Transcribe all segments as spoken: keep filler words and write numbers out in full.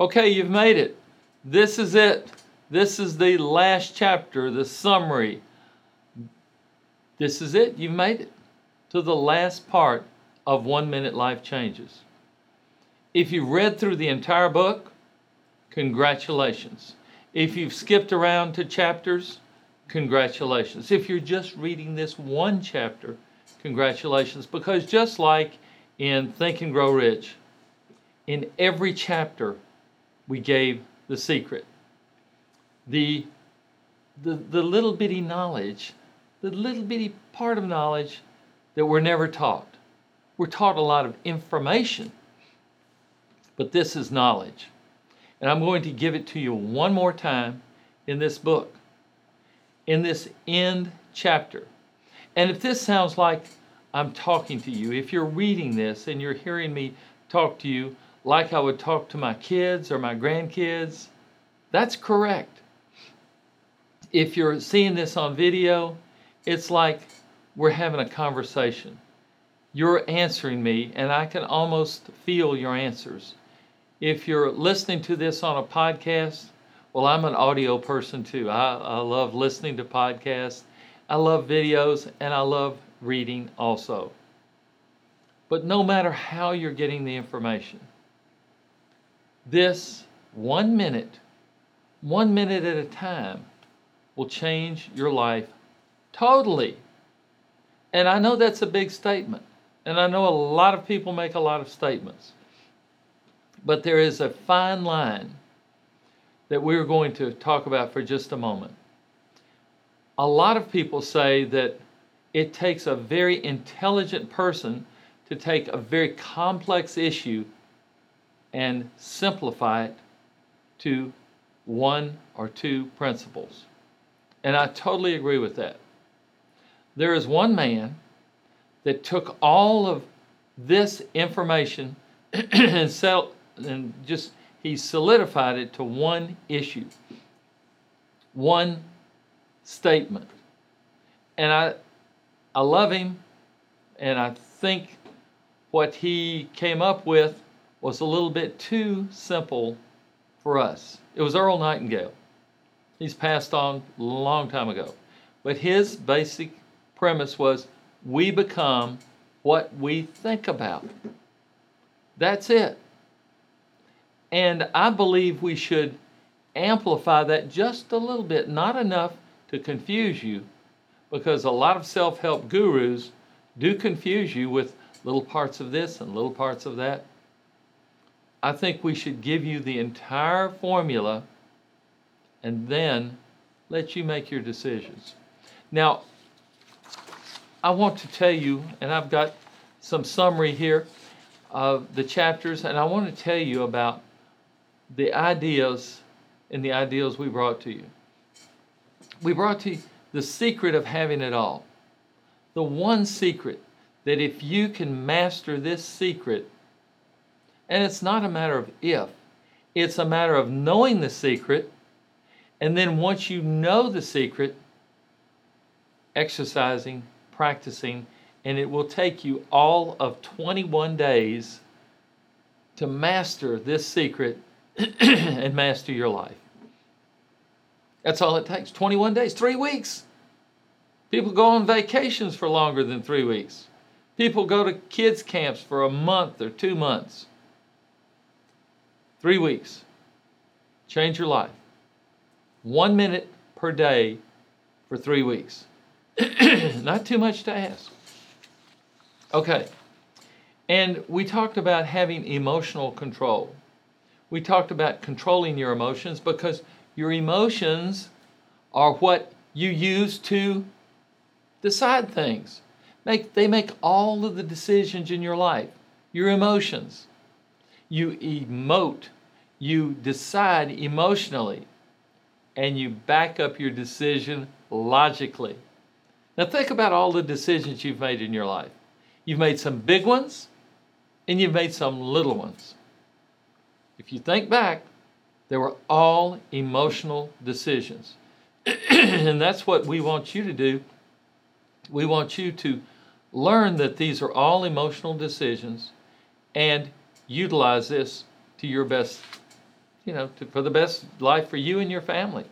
Okay, you've made it. This is it. This is the last chapter, the summary. This is it. You've made it to the last part of One Minute Life Changes. If you've read through the entire book, congratulations. If you've skipped around to chapters, congratulations. If you're just reading this one chapter, congratulations. Because just like in Think and Grow Rich, in every chapter, we gave the secret. The, the, the little bitty knowledge, the little bitty part of knowledge that we're never taught. We're taught a lot of information, but this is knowledge. And I'm going to give it to you one more time in this book, in this end chapter. And if this sounds like I'm talking to you, if you're reading this and you're hearing me talk to you like I would talk to my kids or my grandkids, that's correct. If you're seeing this on video, it's like we're having a conversation. You're answering me, and I can almost feel your answers. If you're listening to this on a podcast, well, I'm an audio person too. I, I love listening to podcasts. I love videos, and I love reading also. But no matter how you're getting the information, this one minute, one minute at a time, will change your life totally. And I know that's a big statement. And I know a lot of people make a lot of statements. But there is a fine line that we're going to talk about for just a moment. A lot of people say that it takes a very intelligent person to take a very complex issue and simplify it to one or two principles. And I totally agree with that. There is one man that took all of this information and, sell, and just he solidified it to one issue, one statement. And I, I love him, and I think what he came up with was a little bit too simple for us. It was Earl Nightingale. He's passed on a long time ago. But his basic premise was, we become what we think about. That's it. And I believe we should amplify that just a little bit, not enough to confuse you, because a lot of self-help gurus do confuse you with little parts of this and little parts of that. I think we should give you the entire formula and then let you make your decisions. Now, I want to tell you, and I've got some summary here of the chapters, and I want to tell you about the ideas and the ideals we brought to you. We brought to you the secret of having it all. The one secret that if you can master this secret, and it's not a matter of if, it's a matter of knowing the secret, and then once you know the secret, exercising, practicing, and it will take you all of twenty-one days to master this secret and master your life. That's all it takes, twenty-one days, three weeks. People go on vacations for longer than three weeks. People go to kids' camps for a month or two months. Three weeks. Change your life. One minute per day for three weeks. Not too much to ask. Okay. And we talked about having emotional control. We talked about controlling your emotions because your emotions are what you use to decide things. Make, they make all of the decisions in your life. Your emotions. You emote. You decide emotionally. And you back up your decision logically. Now think about all the decisions you've made in your life. You've made some big ones, and you've made some little ones. If you think back, they were all emotional decisions. And that's what we want you to do. We want you to learn that these are all emotional decisions and utilize this to your best you know, to, for the best life for you and your family.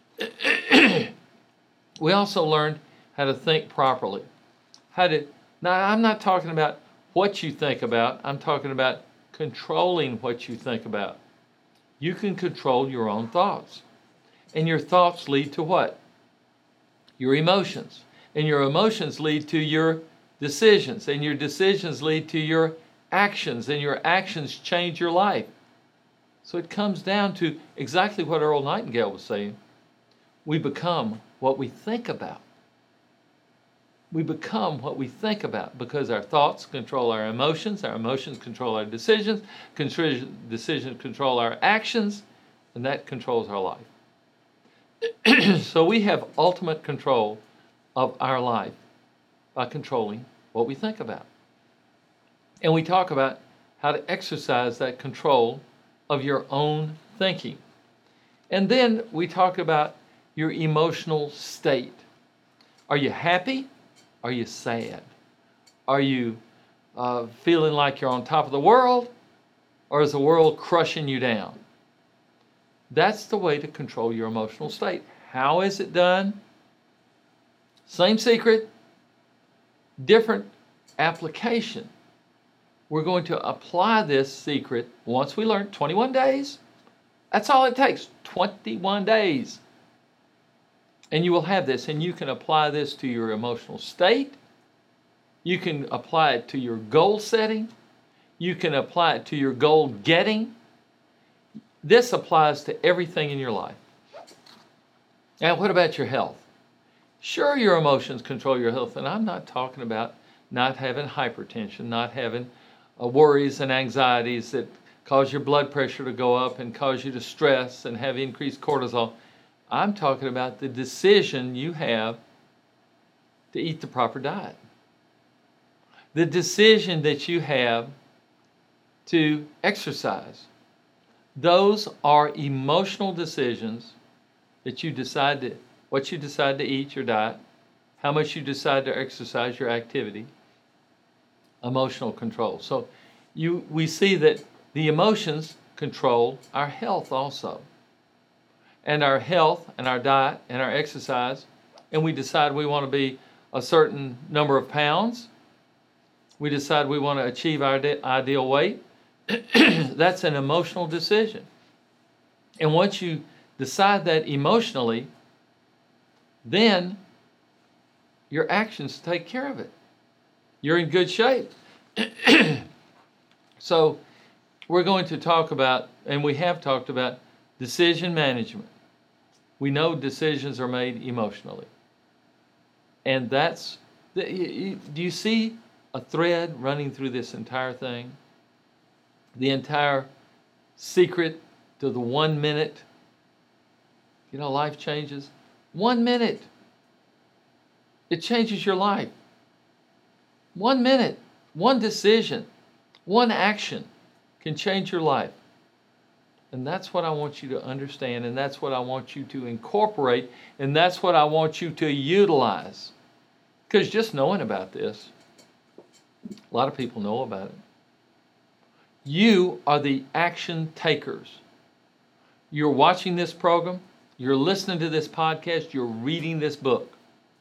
We also learned how to think properly. How to, now I'm not talking about what you think about, I'm talking about controlling what you think about. You can control your own thoughts. And your thoughts lead to what? Your emotions. And your emotions lead to your decisions. And your decisions lead to your actions. And your actions change your life. So it comes down to exactly what Earl Nightingale was saying. We become what we think about. We become what we think about because our thoughts control our emotions, our emotions control our decisions, decisions control our actions, and that controls our life. So we have ultimate control of our life by controlling what we think about. And we talk about how to exercise that control of your own thinking. And then we talk about your emotional state. Are you happy? Are you sad? Are you uh, feeling like you're on top of the world? Or is the world crushing you down? That's the way to control your emotional state. How is it done? Same secret, different application. We're going to apply this secret once we learn twenty-one days. That's all it takes, twenty-one days. And you will have this, and you can apply this to your emotional state. You can apply it to your goal setting. You can apply it to your goal getting. This applies to everything in your life. Now, what about your health? Sure, your emotions control your health, and I'm not talking about not having hypertension, not having uh, worries and anxieties that cause your blood pressure to go up and cause you to stress and have increased cortisol. I'm talking about the decision you have to eat the proper diet. The decision that you have to exercise. Those are emotional decisions that you decide to, what you decide to eat, your diet, how much you decide to exercise, your activity, emotional control. So you, we see that the emotions control our health also. And our health and our diet and our exercise, and we decide we want to be a certain number of pounds. We decide we want to achieve our ideal weight. That's an emotional decision. And once you decide that emotionally, then your actions take care of it. You're in good shape. So we're going to talk about, and we have talked about, decision management. We know decisions are made emotionally. And that's, do you see a thread running through this entire thing? The entire secret to the one minute, you know, life changes. One minute. It changes your life. One minute, one decision, one action can change your life. And that's what I want you to understand, and that's what I want you to incorporate, and that's what I want you to utilize. Because just knowing about this, a lot of people know about it. You are the action takers. You're watching this program, you're listening to this podcast, you're reading this book.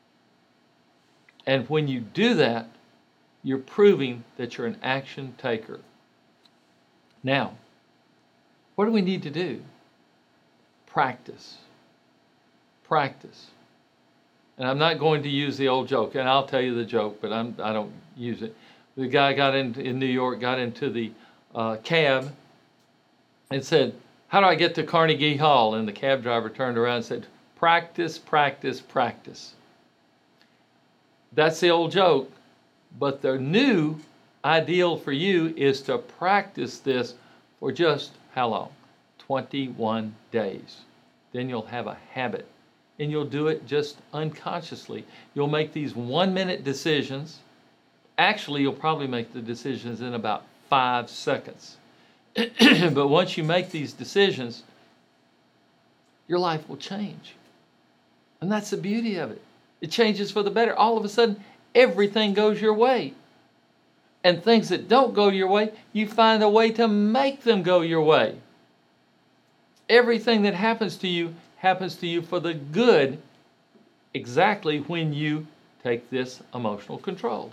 And when you do that, you're proving that you're an action taker. Now, what do we need to do? Practice. Practice. And I'm not going to use the old joke, and I'll tell you the joke, but I'm, I don't use it. The guy got in, in New York, got into the uh, cab and said, "How do I get to Carnegie Hall?" And the cab driver turned around and said, "Practice, practice, practice." That's the old joke, but the new ideal for you is to practice this for just how long? twenty-one days. Then you'll have a habit, and you'll do it just unconsciously. You'll make these one-minute decisions. Actually, you'll probably make the decisions in about five seconds. But once you make these decisions, your life will change. And that's the beauty of it. It changes for the better. All of a sudden, everything goes your way. And things that don't go your way, you find a way to make them go your way. Everything that happens to you happens to you for the good exactly when you take this emotional control.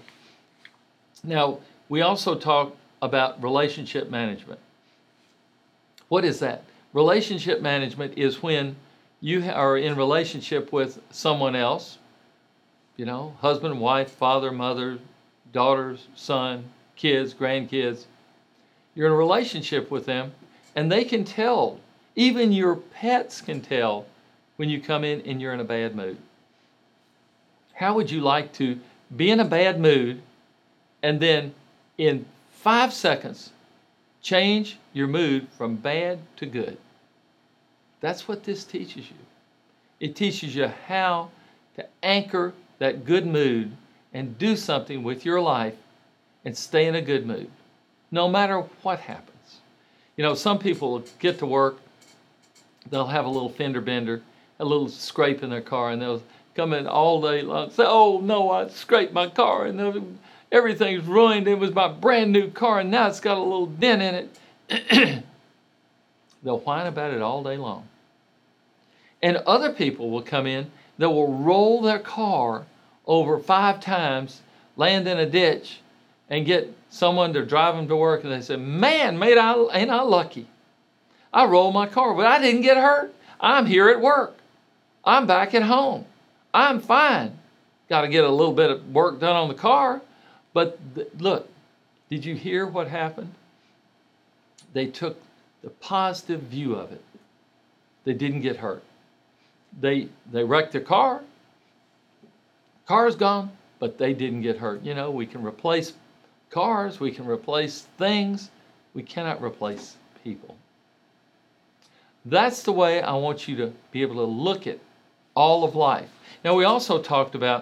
Now, we also talk about relationship management. What is that? Relationship management is when you are in relationship with someone else, you know, husband, wife, father, mother, daughters, son, kids, grandkids. You're in a relationship with them, and they can tell, even your pets can tell when you come in and you're in a bad mood. How would you like to be in a bad mood and then in five seconds change your mood from bad to good? That's what this teaches you. It teaches you how to anchor that good mood and do something with your life and stay in a good mood, no matter what happens. You know, some people will get to work, they'll have a little fender bender, a little scrape in their car, and they'll come in all day long and say, oh no, I scraped my car and everything's ruined. It was my brand new car and now it's got a little dent in it. They'll whine about it all day long. And other people will come in that will roll their car over five times, land in a ditch, and get someone to drive them to work, and they say, man, mate, I, ain't I lucky? I rolled my car, but I didn't get hurt. I'm here at work. I'm back at home. I'm fine. Got to get a little bit of work done on the car. But th- look, did you hear what happened? They took the positive view of it. They didn't get hurt. They they wrecked their car. Car's gone, but they didn't get hurt. You know, we can replace cars, we can replace things. We cannot replace people. That's the way I want you to be able to look at all of life. Now, we also talked about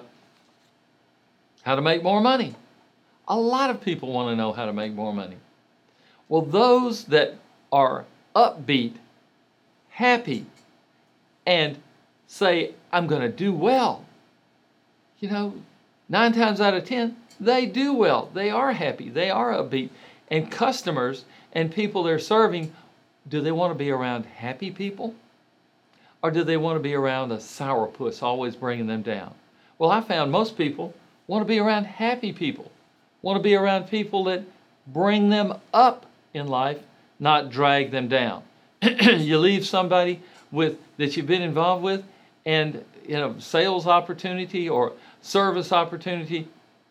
how to make more money. A lot of people want to know how to make more money. Well, those that are upbeat, happy, and say, I'm going to do well, you know, nine times out of ten, they do well. They are happy. They are upbeat. And customers and people they're serving, do they want to be around happy people? Or do they want to be around a sourpuss always bringing them down? Well, I found most people want to be around happy people, want to be around people that bring them up in life, not drag them down. You leave somebody with that you've been involved with, and in a sales opportunity or service opportunity,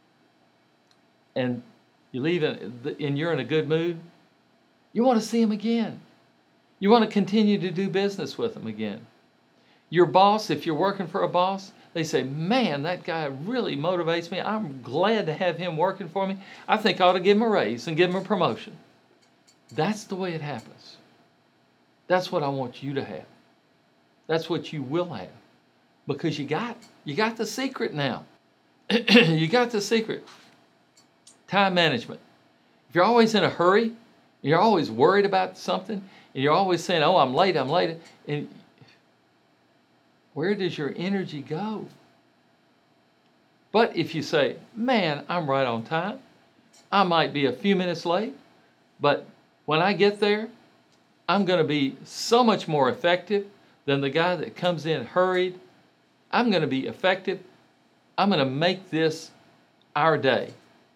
and you leave it, and you're in a good mood, you want to see them again. You want to continue to do business with them again. Your boss, if you're working for a boss, they say, man, that guy really motivates me. I'm glad to have him working for me. I think I ought to give him a raise and give him a promotion. That's the way it happens. That's what I want you to have. That's what you will have. Because you got, you got the secret now. You got the secret. Time management. If you're always in a hurry, you're always worried about something, and you're always saying, oh, I'm late, I'm late, and where does your energy go? But if you say, man, I'm right on time, I might be a few minutes late, but when I get there, I'm going to be so much more effective than the guy that comes in hurried. I'm going to be effective. I'm going to make this our day.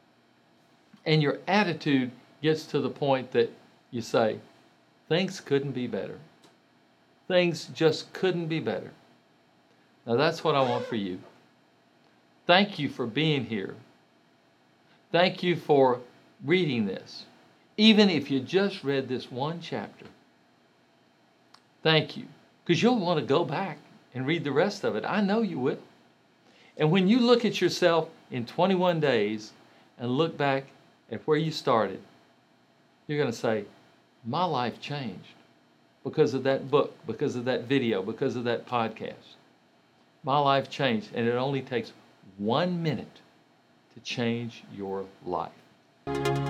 And your attitude gets to the point that you say, things couldn't be better. Things just couldn't be better. Now that's what I want for you. Thank you for being here. Thank you for reading this. Even if you just read this one chapter. Thank you. Because you'll want to go back and read the rest of it. I know you will. And when you look at yourself in twenty-one days and look back at where you started, you're going to say, my life changed because of that book, because of that video, because of that podcast. My life changed, and it only takes one minute to change your life.